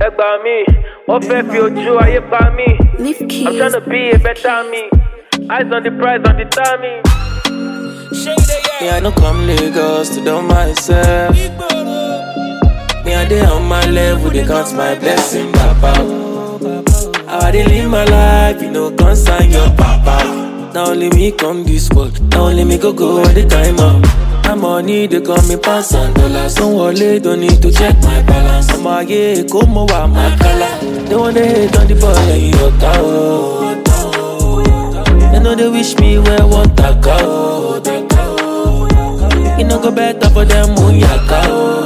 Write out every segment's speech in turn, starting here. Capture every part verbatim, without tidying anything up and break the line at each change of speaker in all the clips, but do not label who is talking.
ẹ gbà mí, wọ́n fẹ́ fi ojú ayé pa mí. I'm trying to be a better me. Eyes on the prize, on the timing.
Me, I no come Lagos to do myself. Me, I dey on my level, they count my blessing, papa. How I dey live my life, you know, concern your papa. Now only me come this world, now only me go go all the time up. My money, they call me pounds and dollars. Don't worry, don't need to check my balance. I'm a yeah, come over my color. They want to hate on the boy, and you go. They know they wish me where want to go. You know go better for them moon yaka.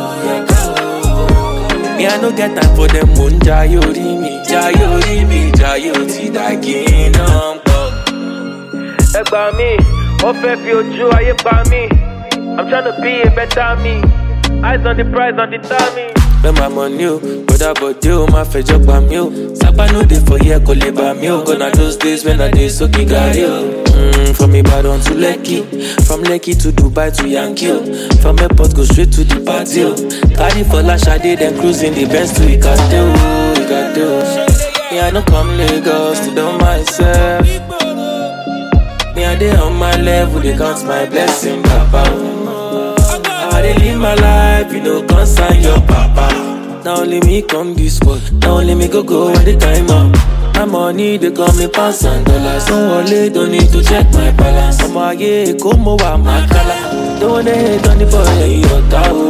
Me I no get time for them moon jayori me, jayori me, jayoti da kingdom come.
Ẹ gbà mí, wọ́n fẹ́ fi ojú ayé pa mí. I'm trying to be a better me. Eyes on the prize, on the timing.
Spend my money, oh, brother, but you, my face job by me, oh. Sapa no day for here, call it by me, oh. Gonna those days when I day so big, oh. Mm, from Ibadan to Lekki, from Lekki to Dubai to Yankee, oh. From airport go straight to the party, oh. Carry for Lashade, then cruising the Benz to Ikate, oh, Ikate, oh. Me I no come Lagos to do myself. Me I dey on my level, they count my blessing, papa. I dey live my life, you know, concern your papa. Now only me come this world, now only me go go all the time up. My money, they call me pounds and dollars. Don't worry, don't need to check my balance. I'm a yeah, come over my color. Don't wanna hate on the boy, and you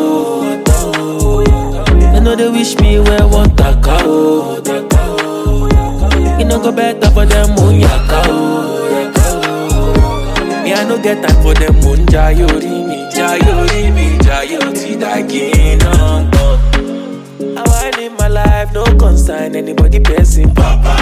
go. They know they wish me where want to go. You know go better for them moon yaka. Me I no get time for them moon jayori me, jayori me, jayoti da kingdom come. How I live my life, no concern anybody person, papa.